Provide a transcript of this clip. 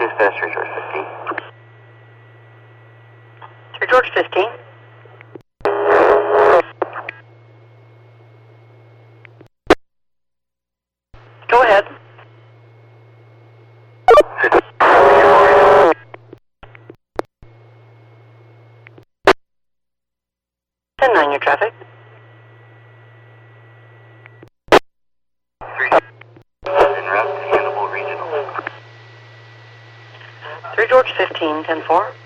Dispatch 3 George 15. 3 George 15. Go ahead. 10-9 your traffic. 3 en route to Hannibal Regional. 3 George 15, 10-4.